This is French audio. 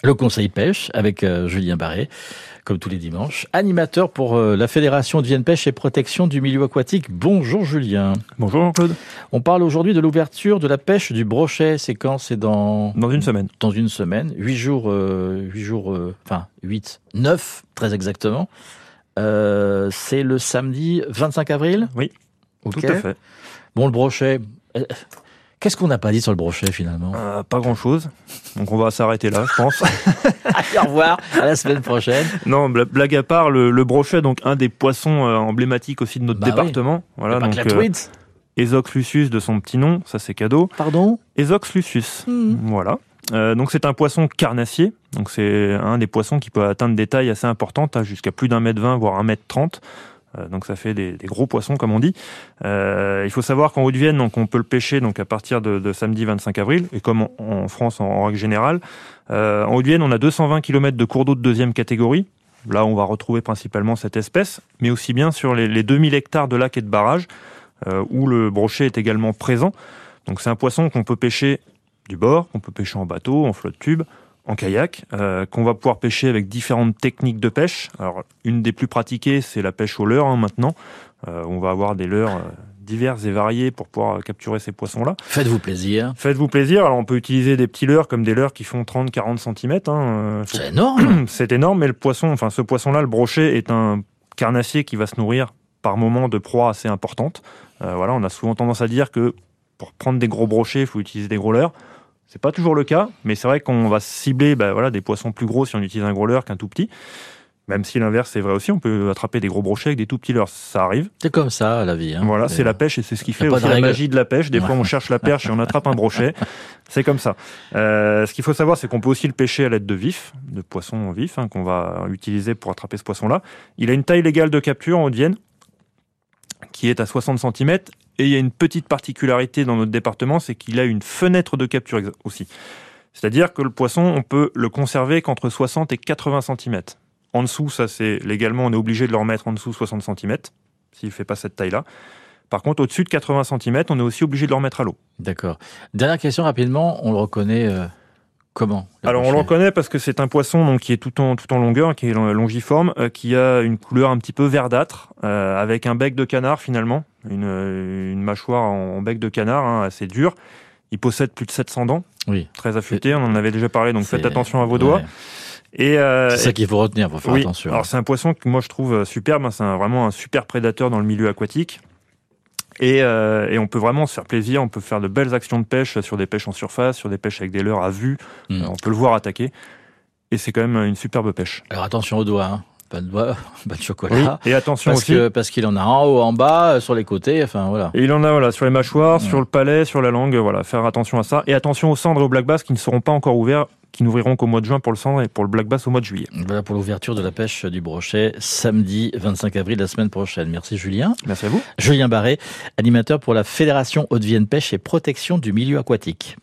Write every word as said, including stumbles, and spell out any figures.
Le conseil pêche avec euh, Julien Barré, comme tous les dimanches, animateur pour euh, la Fédération Haute-Vienne Pêche et Protection du milieu aquatique. Bonjour Julien. Bonjour Jean-Claude. On parle aujourd'hui de l'ouverture de la pêche du brochet. C'est quand? C'est dans... Dans une semaine. Dans une semaine. Huit jours, euh, huit jours, euh, enfin huit, neuf très exactement. Euh, c'est le samedi vingt-cinq avril? Oui, okay. Tout à fait. Bon, le brochet... Euh, Qu'est-ce qu'on n'a pas dit sur le brochet finalement? euh, Pas grand-chose. Donc on va s'arrêter là, je pense. Allez, au revoir, à la semaine prochaine. Non, blague à part, le, le brochet, donc un des poissons euh, emblématiques aussi de notre bah département. Oui. Voilà, pas donc que la truite. Euh, Esox lucius de son petit nom, ça c'est cadeau. Pardon? Esox lucius. Mmh. Voilà. Euh, donc c'est un poisson carnassier. Donc c'est un des poissons qui peut atteindre des tailles assez importantes, jusqu'à plus d'un mètre vingt, voire un mètre trente. Donc ça fait des, des gros poissons comme on dit. Euh, il faut savoir qu'en Haute-Vienne, donc on peut le pêcher donc à partir de, de samedi vingt-cinq avril, et comme en, en France en, en règle générale. Euh, en Haute-Vienne, on a deux cent vingt kilomètres de cours d'eau de deuxième catégorie. Là, on va retrouver principalement cette espèce, mais aussi bien sur les, les deux mille hectares de lacs et de barrages euh, où le brochet est également présent. Donc c'est un poisson qu'on peut pêcher du bord, qu'on peut pêcher en bateau, en flotte tube, en kayak, euh, qu'on va pouvoir pêcher avec différentes techniques de pêche. Alors, une des plus pratiquées, c'est la pêche au leurre, hein, maintenant. Euh, on va avoir des leurres euh, divers et variés pour pouvoir capturer ces poissons-là. Faites-vous plaisir. Faites-vous plaisir. Alors, on peut utiliser des petits leurres comme des leurres qui font trente à quarante centimètres. Hein. Faut... C'est énorme. C'est énorme, mais le poisson, enfin, ce poisson-là, le brochet, est un carnassier qui va se nourrir par moments de proies assez importantes. Euh, voilà, on a souvent tendance à dire que pour prendre des gros brochets, il faut utiliser des gros leurres. C'est pas toujours le cas, mais c'est vrai qu'on va cibler bah, voilà, des poissons plus gros si on utilise un gros leurre qu'un tout petit. Même si l'inverse c'est vrai aussi, on peut attraper des gros brochets avec des tout petits leurres, ça arrive. C'est comme ça la vie. Hein. Voilà, c'est euh... la pêche et c'est ce qui fait aussi la magie de la pêche. Des fois on cherche la perche et on attrape un brochet, c'est comme ça. Euh, ce qu'il faut savoir, c'est qu'on peut aussi le pêcher à l'aide de vifs, de poissons vifs, hein, qu'on va utiliser pour attraper ce poisson-là. Il a une taille légale de capture en Haute-Vienne, qui est à soixante centimètres. Et il y a une petite particularité dans notre département, c'est qu'il a une fenêtre de capture aussi. C'est-à-dire que le poisson, on peut le conserver qu'entre soixante et quatre-vingts centimètres. En dessous, ça c'est légalement, on est obligé de le remettre en dessous de soixante centimètres, s'il ne fait pas cette taille-là. Par contre, au-dessus de quatre-vingts centimètres, on est aussi obligé de le remettre à l'eau. D'accord. Dernière question rapidement, on le reconnaît euh, comment? Alors brochet. On le reconnaît parce que c'est un poisson donc, qui est tout en, tout en longueur, qui est longiforme, euh, qui a une couleur un petit peu verdâtre, euh, avec un bec de canard finalement. Une, une mâchoire en bec de canard, hein, assez dure. Il possède plus de sept cents dents, oui. Très affûté, on en avait déjà parlé, donc faites attention à vos doigts. Ouais. Et euh, c'est ça qu'il faut retenir, pour faire oui, attention. Alors c'est un poisson que moi je trouve superbe, hein, c'est un, vraiment un super prédateur dans le milieu aquatique. Et, euh, et on peut vraiment se faire plaisir, on peut faire de belles actions de pêche sur des pêches en surface, sur des pêches avec des leurres à vue, mmh. euh, on peut le voir attaquer. Et c'est quand même une superbe pêche. Alors attention aux doigts, hein. Pas de doigts, pas de chocolat. Oui, et attention parce aussi. Que, parce qu'il en a en haut, en bas, sur les côtés, enfin voilà. Et il en a voilà, sur les mâchoires, ouais. Sur le palais, sur la langue, voilà, faire attention à ça. Et attention aux cendres et aux black bass qui ne seront pas encore ouverts, qui n'ouvriront qu'au mois de juin pour le cendre et pour le black bass au mois de juillet. Voilà pour l'ouverture de la pêche du brochet, samedi vingt-cinq avril, la semaine prochaine. Merci Julien. Merci à vous. Julien Barré, animateur pour la Fédération Haute-Vienne Pêche et Protection du milieu aquatique.